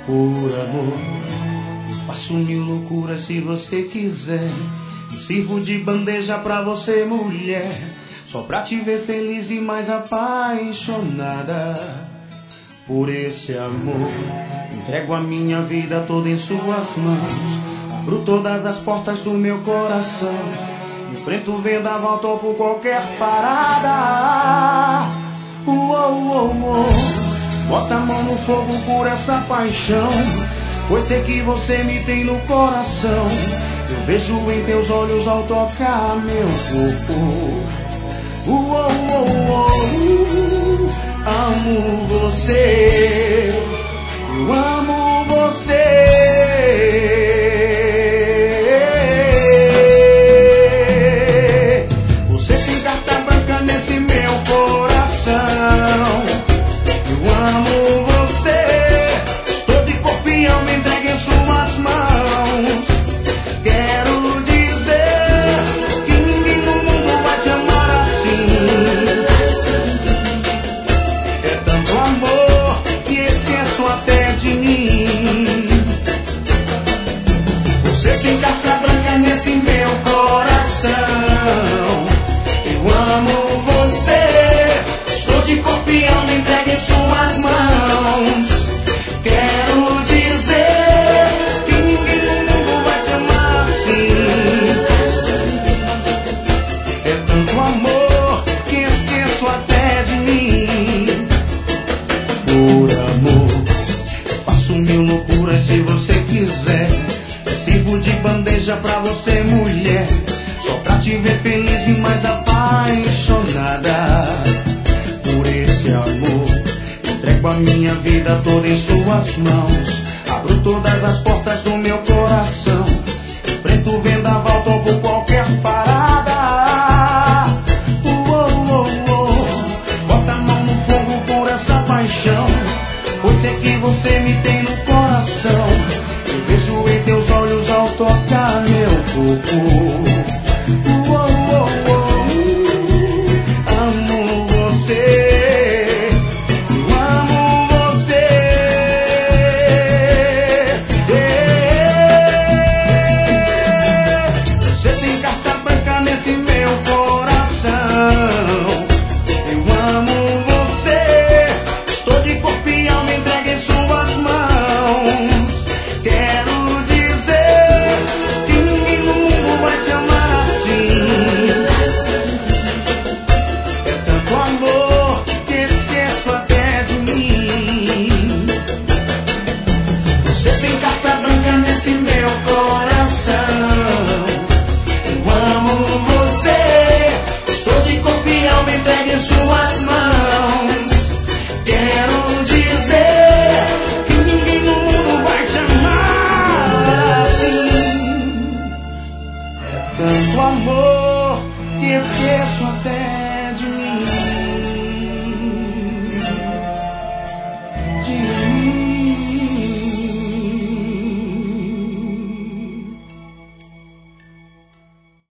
Por amor, faço mil loucuras se você quiser. Sirvo de bandeja pra você, mulher, só pra te ver feliz e mais apaixonada. Por esse amor, entrego a minha vida toda em suas mãos. Abro todas as portas do meu coração. Enfrento o vendaval, topo qualquer parada. Bota a mão no fogo por essa paixão, pois sei que você me tem no coração. Eu vejo em teus olhos ao tocar meu corpo. Amo você, eu amo você. Você tem carta branca nesse meu coração. Eu amo você, estou de corpo e alma entregue em suas mãos. Quero dizer que ninguém no mundo vai te amar assim. É tanto amor que esqueço até de mim. Você tem carta branca nesse meu coração. Eu amo você, estou de corpo e alma entregue em suas mãos. Quero dizer que ninguém no mundo vai te amar assim. É tanto amor que esqueço até de mim. Por amor, faço mil loucuras se você quiser. Sirvo de bandeja pra você, mulher, só pra te ver feliz e mais apaixonada. Por esse amor, entrego a minha vida toda em suas mãos. Abro todas as portas do meu coração. Enfrento o vendaval, topo qualquer parada. Bota a mão no fogo por essa paixão, pois sei que você me tem no coração. Eu vejo em teus olhos ao tocar meu corpo. Amo você, eu amo você. Você tem carta branca nesse meu coração. Eu amo você, estou de corpo e alma entregue em suas mãos. Quero dizer que ninguém no mundo vai te amar assim. É tanto amor que esqueço até de mim. Você tem carta branca nesse meu coração. Eu amo você, estou de corpo e alma entregue em suas mãos. Quero dizer que ninguém no mundo vai te amar assim. É tanto amor que esqueço até